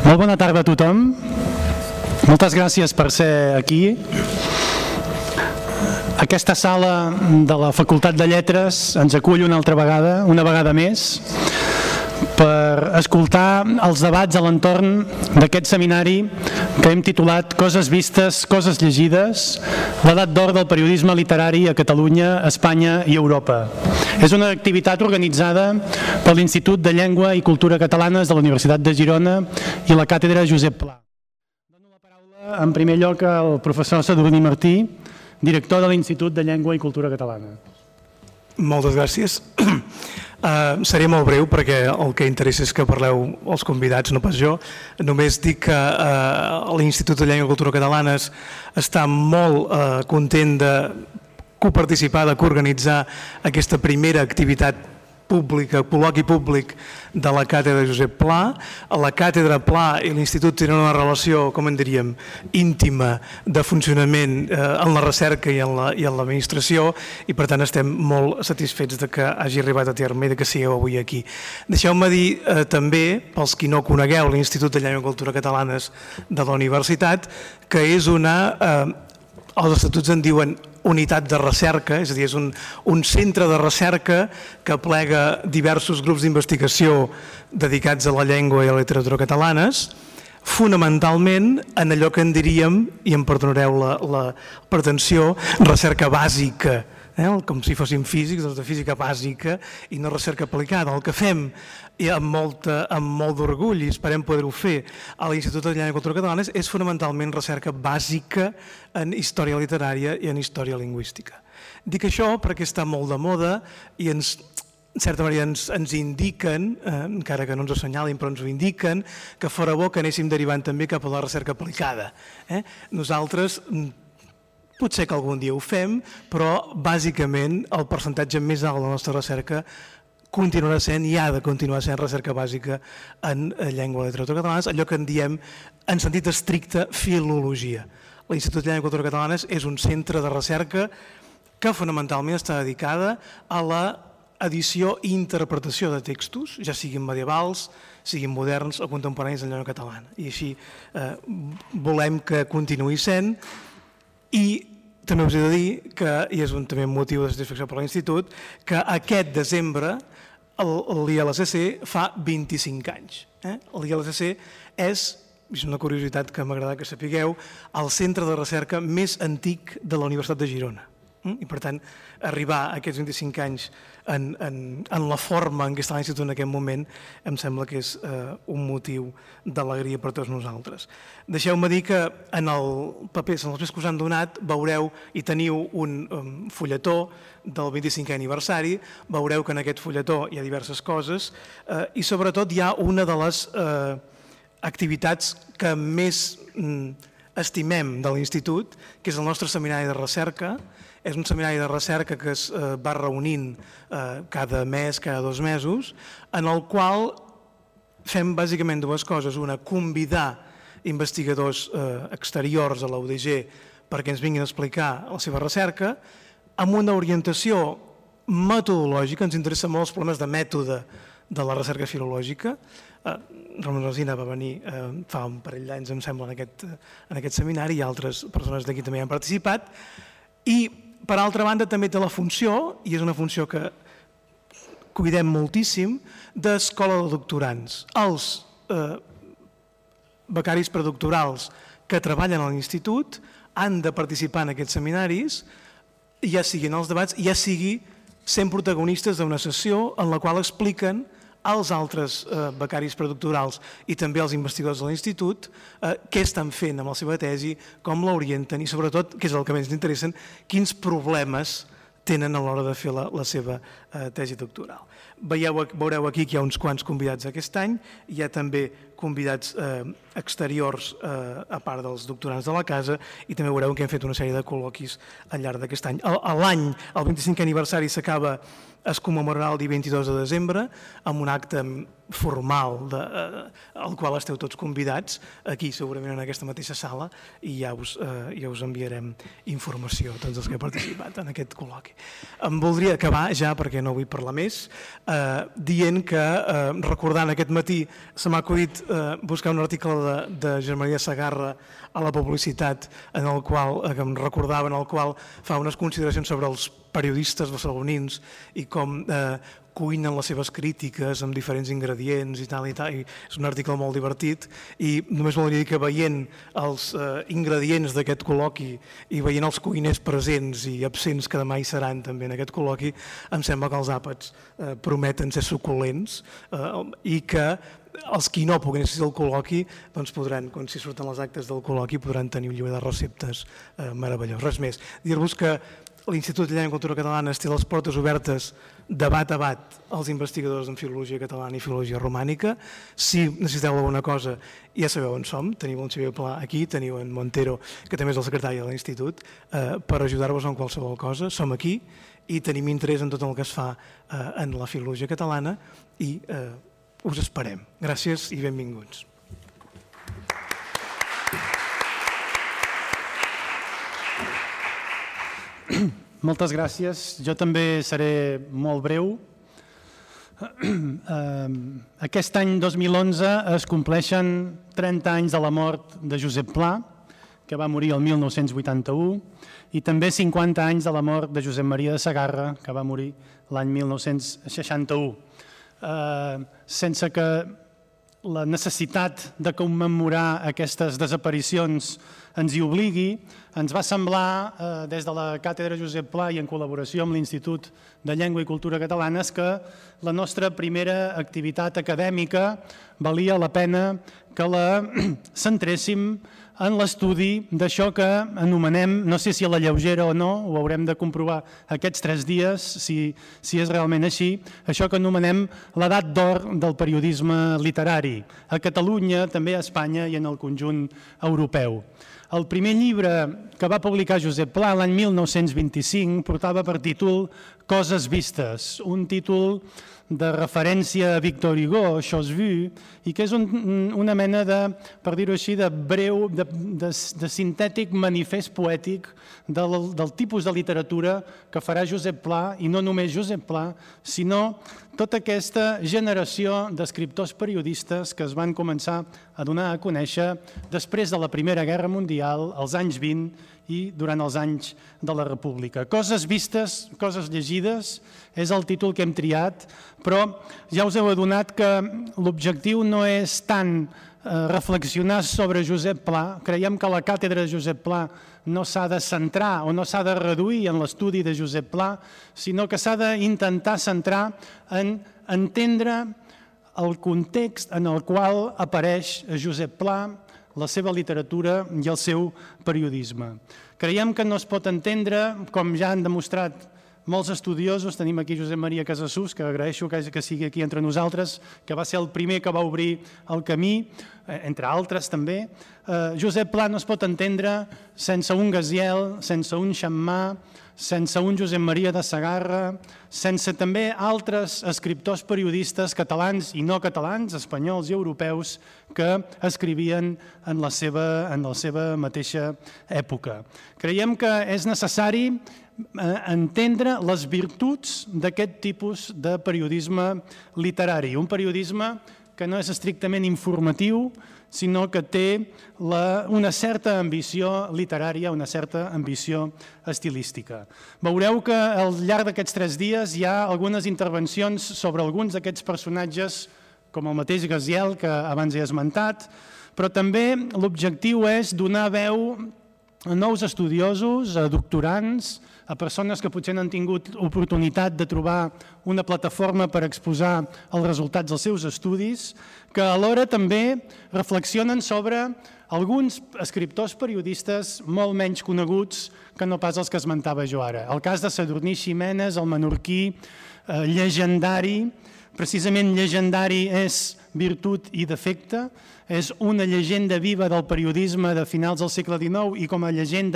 Molt bona tarda a tothom. Moltes gràcies per ser aquí. Aquesta sala de la Facultat de Lletres ens acull una vegada més, per escoltar els debats a l'entorn d'aquest seminari que hem titulat Coses vistes, coses llegides, l'edat d'or del periodisme literari a Catalunya, Espanya i Europa. És una activitat organitzada per l'Institut de Llengua i Cultura Catalanes de la Universitat de Girona i la Càtedra Josep Pla. Dono la paraula en primer lloc al professor Sadurní Martí, director de l'Institut de Llengua i Cultura Catalana. Moltes gràcies. Seré molt breu perquè el que interessa és que parleu els convidats, no pas jo. Només dic que l'Institut de Llengua i Cultura Catalanes està molt content de coparticipar, de coorganitzar aquesta primera activitat pública, col·loqui públic de la Càtedra Josep Pla. La Càtedra Pla i l'Institut tenen una relació, com en diríem, íntima de funcionament en la recerca i en l'administració i per tant estem molt satisfets de que hagi arribat a terme i de que sigueu avui aquí. Deixeu-me dir també, pels qui no conegueu l'Institut de Llengua i Cultura Catalanes de la Universitat, que és els estatuts en diuen unitat de recerca, és a dir, és un centre de recerca que aplega diversos grups d'investigació dedicats a la llengua i a la literatura catalanes, fonamentalment en allò que en diríem, i em perdonareu la pretensió, recerca bàsica, com si fóssim físics, de física bàsica i no recerca aplicada. El que fem amb molt d'orgull i esperem poder-ho fer a l'Institut de Llengua i Cultura Catalanes és fonamentalment recerca bàsica en història literària i en història lingüística. Dic això perquè està molt de moda i en certa manera ens indiquen, encara que no ens assenyalin, però ens ho indiquen, que fora bo que anéssim derivant també cap a la recerca aplicada. Nosaltres potser que algun dia ho fem, però bàsicament el percentatge més alt de la nostra recerca continuarà sent i ha de continuar sent recerca bàsica en llengua i literatura catalanes, allò que en diem en sentit estricte filologia. L'Institut de Llengua i Cultura Catalanes és un centre de recerca que fonamentalment està dedicada a l'edició i interpretació de textos, ja siguin medievals, siguin moderns o contemporanis en llengua catalana. I així volem que continuï sent. I també us he de dir que, i és també un motiu de satisfacció per l'Institut, que aquest desembre l'ILSC fa 25 anys. L'ILSC és una curiositat que m'agrada que sapigueu, el centre de recerca més antic de la Universitat de Girona. I per tant, arribar a aquests 25 anys en la forma en què està l'Institut en aquest moment em sembla que és un motiu d'alegria per tots nosaltres. Deixeu-me dir que en el paper, en els papers que us han donat, veureu i teniu un fulletó del 25è aniversari, veureu que en aquest fulletó hi ha diverses coses i sobretot hi ha una de les activitats que més estimem de l'Institut, que és el nostre seminari de recerca. És un seminari de recerca que es va reunint cada mes, cada 2 mesos, en el qual fem bàsicament dues coses. Una, convidar investigadors exteriors a la UDG perquè ens vinguin a explicar la seva recerca, amb una orientació metodològica. Ens interessen molt els problemes de mètode de la recerca filològica. Ramon Alsina va venir fa un parell d'anys, em sembla, en aquest seminari, i altres persones d'aquí també han participat. I, per altra banda, també té la funció, i és una funció que cuidem moltíssim, d'escola de doctorants. Els becaris predoctorals que treballen a l'Institut han de participar en aquests seminaris, ja siguin els debats, ja sigui sent protagonistes d'una sessió en la qual expliquen als altres becaris predoctorals i també als investigadors de l'Institut què estan fent amb la seva tesi, com l'orienten i sobretot, que és el que més ens interessen, quins problemes tenen a l'hora de fer la seva tesi doctoral. Veureu aquí que hi ha uns quants convidats aquest any, hi ha també convidats exteriors a part dels doctorants de la casa i també veureu que hem fet una sèrie de col·loquis al llarg d'aquest any. L'any, el 25è aniversari s'acaba, es commemorarà el dia 22 de desembre amb un acte formal al qual esteu tots convidats, aquí segurament en aquesta mateixa sala, i ja us enviarem informació, tots els que heu participat en aquest col·loqui. Em voldria acabar ja, perquè no vull parlar més, dient que, recordant aquest matí, se m'ha acudit buscar un article de Josep Maria Segarra a la publicitat en el qual, que em recordava, en el qual fa unes consideracions sobre els periodistes barcelonins i com cuinen les seves crítiques amb diferents ingredients i tal, i és un article molt divertit i només volia dir que veient els ingredients d'aquest col·loqui i veient els cuiners presents i absents que demà hi seran també en aquest col·loqui, em sembla que els àpats prometen ser suculents i que els qui no puguin assistir al col·loqui doncs podran, quan s'hi surten les actes del col·loqui, podran tenir un llibre de receptes meravellós. Res més. Dir-vos que l'Institut de Llengua i Cultura Catalanes té les portes obertes de bat a bat als investigadors en filologia catalana i filologia romànica. Si necessiteu alguna cosa, ja sabeu on som. Teniu en Xavier Pla aquí, teniu en Montero, que també és el secretari de l'Institut, per ajudar-vos en qualsevol cosa. Som aquí i tenim interès en tot el que es fa en la filologia catalana i us esperem. Gràcies i benvinguts. Moltes gràcies. Jo també seré molt breu. Aquest any 2011 es compleixen 30 anys de la mort de Josep Pla, que va morir el 1981, i també 50 anys de la mort de Josep Maria de Segarra, que va morir l'any 1961. Sense que la necessitat de commemorar aquestes desaparicions ens hi obligui, ens va semblar, des de la Càtedra Josep Pla i en col·laboració amb l'Institut de Llengua i Cultura Catalanes, que la nostra primera activitat acadèmica valia la pena que la centréssim en l'estudi d'això que anomenem, no sé si a la lleugera o no, ho haurem de comprovar aquests 3 dies, si és realment així, això que anomenem l'edat d'or del periodisme literari, a Catalunya, també a Espanya i en el conjunt europeu. El primer llibre que va publicar Josep Pla l'any 1925 portava per títol Coses vistes, un títol de referència a Victor Hugo, Choses vues, i que és una mena de, per dir-ho així, de breu, de sintètic manifest poètic del tipus de literatura que farà Josep Pla, i no només Josep Pla, sinó tota aquesta generació d'escriptors periodistes que es van començar a donar a conèixer després de la Primera Guerra Mundial, als anys 20 i durant els anys de la República. Coses vistes, coses llegides, és el títol que hem triat, però ja us heu adonat que l'objectiu no és tant reflexionar sobre Josep Pla. Creiem que la càtedra de Josep Pla no s'ha de centrar o no s'ha de reduir en l'estudi de Josep Pla, sinó que s'ha d'intentar centrar en entendre el context en el qual apareix Josep Pla, la seva literatura i el seu periodisme. Creiem que no es pot entendre, com ja han demostrat molts estudiosos, tenim aquí Josep Maria Casassús, que agraeixo que sigui aquí entre nosaltres, que va ser el primer que va obrir el camí, entre altres també. Josep Pla no es pot entendre sense un Gaziel, sense un Xammar, sense un Josep Maria de Segarra, sense també altres escriptors periodistes catalans i no catalans, espanyols i europeus, que escrivien en la seva mateixa època. Creiem que és necessari entendre les virtuts d'aquest tipus de periodisme literari, un periodisme que no és estrictament informatiu, sinó que té una certa ambició literària, una certa ambició estilística. Veureu que al llarg d'aquests 3 dies hi ha algunes intervencions sobre alguns d'aquests personatges, com el mateix Gaziel, que abans he esmentat, però també l'objectiu és donar veu a nous estudiosos, a doctorants, a persones que potser no han tingut oportunitat de trobar una plataforma per exposar els resultats dels seus estudis, que alhora també reflexionen sobre alguns escriptors periodistes molt menys coneguts que no pas els que esmentava jo ara. El cas de Sadurní Ximenes, el menorquí llegendari, precisament llegendari és virtut i defecte, és una llegenda viva del periodisme de finals del segle XIX i com a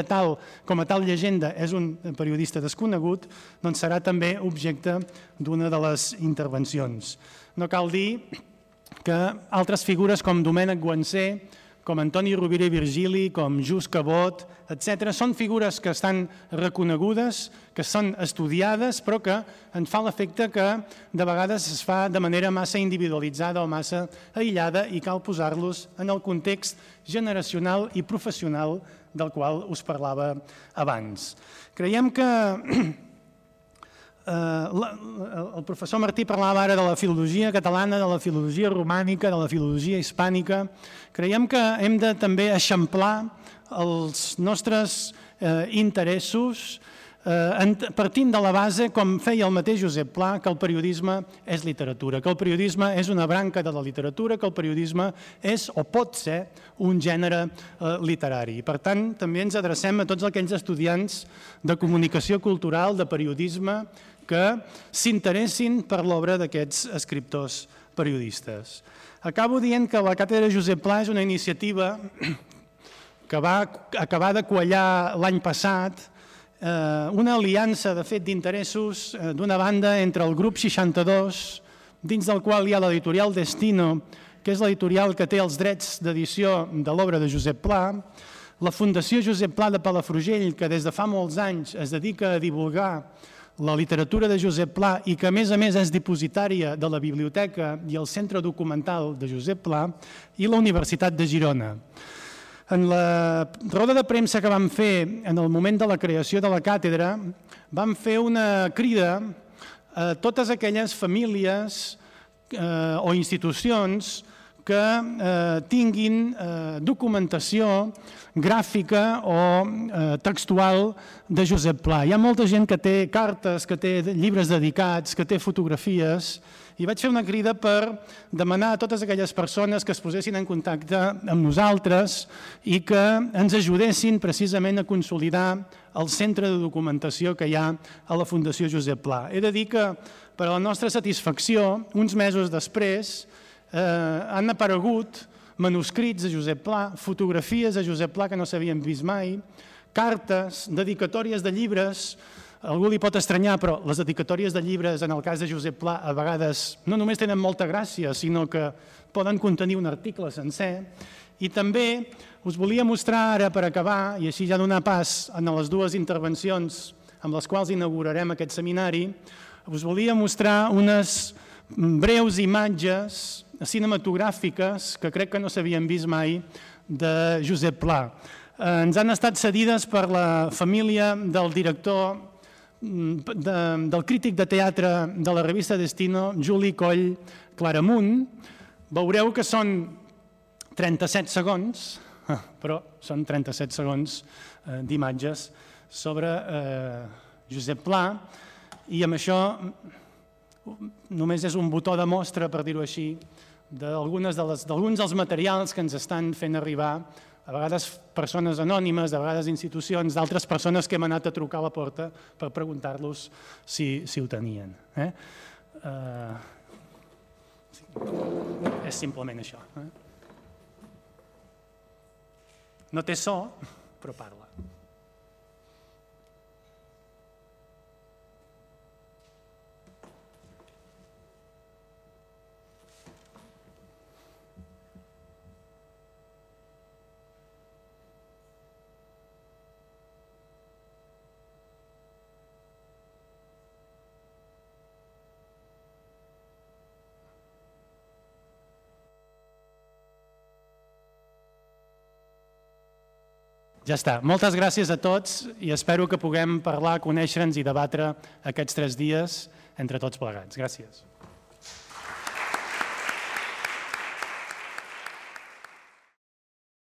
tal llegenda és un periodista desconegut, doncs serà també objecte d'una de les intervencions. No cal dir que altres figures com Domènec Guansé, com Antoni Rovira i Virgili, com Just Cabot, etc. Són figures que estan reconegudes, que són estudiades, però que ens fa l'efecte que de vegades es fa de manera massa individualitzada o massa aïllada i cal posar-los en el context generacional i professional del qual us parlava abans. Creiem que el professor Martí parlava ara de la filologia catalana, de la filologia romànica, de la filologia hispànica. Creiem que hem de també eixamplar els nostres interessos partint de la base, com feia el mateix Josep Pla, que el periodisme és literatura, que el periodisme és una branca de la literatura, que el periodisme és o pot ser un gènere literari. Per tant, també ens adrecem a tots aquells estudiants de comunicació cultural, de periodisme, que s'interessin per l'obra d'aquests escriptors periodistes. Acabo dient que la Càtedra Josep Pla és una iniciativa que va acabar de quallar l'any passat, una aliança de fet d'interessos d'una banda entre el grup 62, dins del qual hi ha l'editorial Destino, que és l'editorial que té els drets d'edició de l'obra de Josep Pla, la Fundació Josep Pla de Palafrugell, que des de fa molts anys es dedica a divulgar la literatura de Josep Pla i que a més és dipositària de la biblioteca i el centre documental de Josep Pla, i la Universitat de Girona. En la roda de premsa que vam fer en el moment de la creació de la càtedra, vam fer una crida a totes aquelles famílies o institucions que tinguin documentació gràfica o textual de Josep Pla. Hi ha molta gent que té cartes, que té llibres dedicats, que té fotografies, i vaig fer una crida per demanar a totes aquelles persones que es posessin en contacte amb nosaltres i que ens ajudessin precisament a consolidar el centre de documentació que hi ha a la Fundació Josep Pla. He de dir que, per a la nostra satisfacció, uns mesos després, han aparegut manuscrits de Josep Pla, fotografies de Josep Pla que no s'havien vist mai, cartes, dedicatòries de llibres. Algú li pot estranyar, però les dedicatòries de llibres, en el cas de Josep Pla, a vegades no només tenen molta gràcia, sinó que poden contenir un article sencer. I també us volia mostrar ara, per acabar, i així ja donar pas a les dues intervencions amb les quals inaugurarem aquest seminari, us volia mostrar unes breus imatges cinematogràfiques que crec que no s'havien vist mai de Josep Pla. Ens han estat cedides per la família del director, del crític de teatre de la revista Destino, Juli Coll Claramunt. Veureu que són 37 segons, però són 37 segons d'imatges sobre Josep Pla, i amb això només és un botó de mostra, per dir-ho així, d'alguns dels materials que ens estan fent arribar, a vegades persones anònimes, a vegades institucions, d'altres persones que hem anat a trucar a la porta per preguntar-los si ho tenien. És simplement això. No té so, però parla. Ja està. Moltes gràcies a tots i espero que puguem parlar, conèixer-nos i debatre aquests 3 dies entre tots plegats. Gràcies.